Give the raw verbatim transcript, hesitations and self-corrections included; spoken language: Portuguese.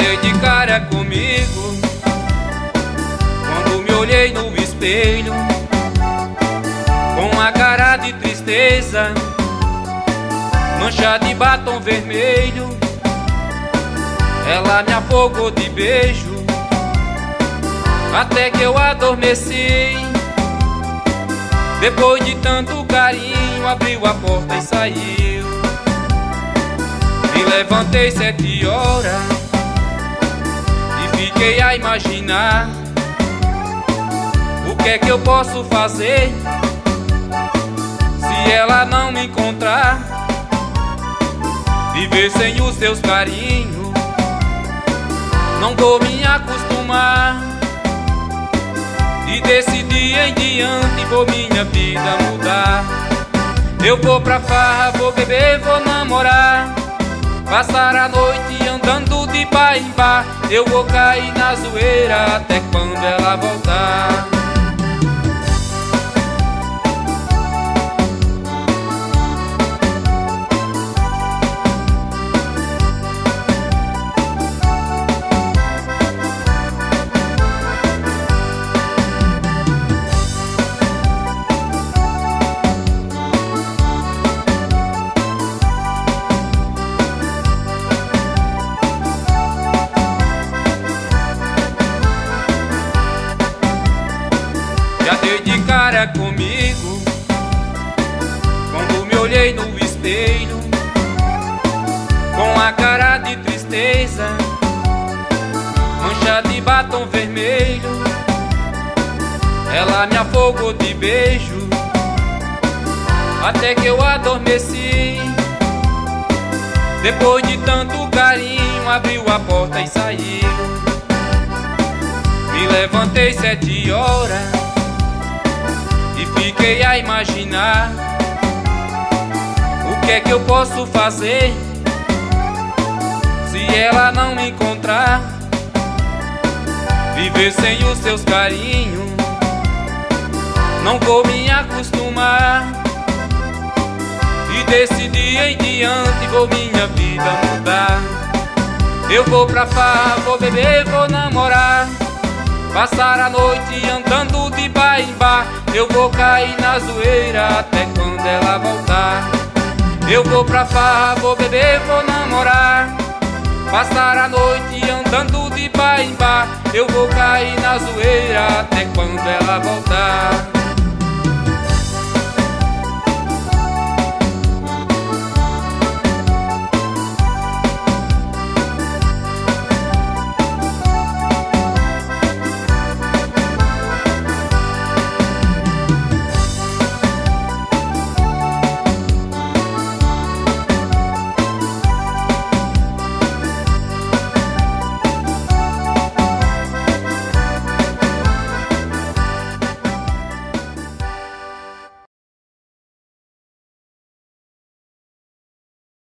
dei de cara comigo quando me olhei no espelho, com a cara de tristeza, mancha de batom vermelho. Ela me afogou de beijo até que eu adormeci. Depois de tanto carinho, abriu a porta e saiu. Me levantei sete horas e fiquei a imaginar o que é que eu posso fazer se ela não me encontrar. Viver sem os seus carinhos, não vou me acostumar. E desse dia em diante vou minha vida mudar. Eu vou pra farra, vou beber, vou namorar, passar a noite andando de bar em bar. Eu vou cair na zoeira até quando ela voltar. Já dei de cara comigo quando me olhei no espelho, com a cara de tristeza, mancha de batom vermelho. Ela me afogou de beijo até que eu adormeci. Depois de tanto carinho, abriu a porta e saiu. Me levantei sete horas e fiquei a imaginar o que é que eu posso fazer se ela não me encontrar. Viver sem os seus carinhos, não vou me acostumar. E desse dia em diante vou minha vida mudar. Eu vou pra farra, vou beber, vou namorar, passar a noite andando de bar em bar. Eu vou cair na zoeira até quando ela voltar. Eu vou pra farra, vou beber, vou namorar, passar a noite andando de bar em bar. Eu vou cair na zoeira até quando ela voltar.